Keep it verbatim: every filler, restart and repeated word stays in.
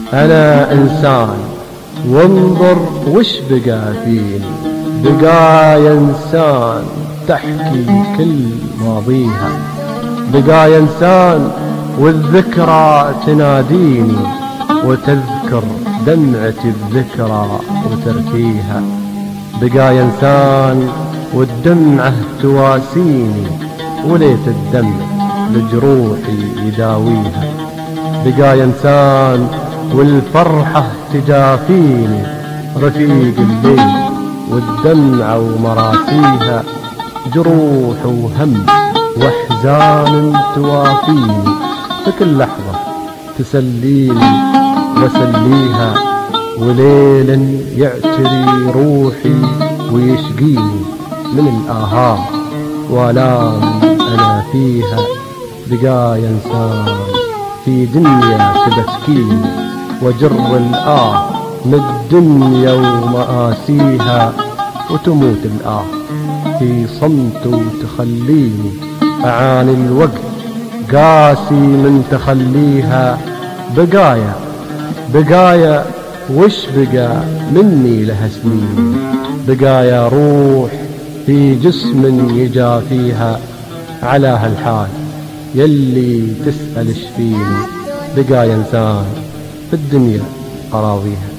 أنا إنسان وانظر وش بقى فيني، بقايا إنسان تحكي كل ماضيها، بقايا إنسان والذكرى تناديني وتذكر دمعتي الذكرى وترثيها، بقايا إنسان والدمعة تواسيني وليت الدمع لجروحي يداويها، بقايا إنسان والفرحة تجافيني رفيق الليل والدمعة ومراسيها، جروح وهم واحزان توافيني في كل لحظة تسليني وسليها، وليل يعتري روحي ويشقيني من الآهام والام أنا فيها، بقايا إنسان في دنيا تبكيني وجر الآه من الدنيا ومآسيها، وتموت الآه في صمت وتخليني أعاني الوقت قاسي من تخليها، بقايا بقايا وش بقى مني لها سنين، بقايا روح في جسم يجافيها، على هالحال يلي تسأل شفيني، بقايا إنسان في الدنيا أراضيها.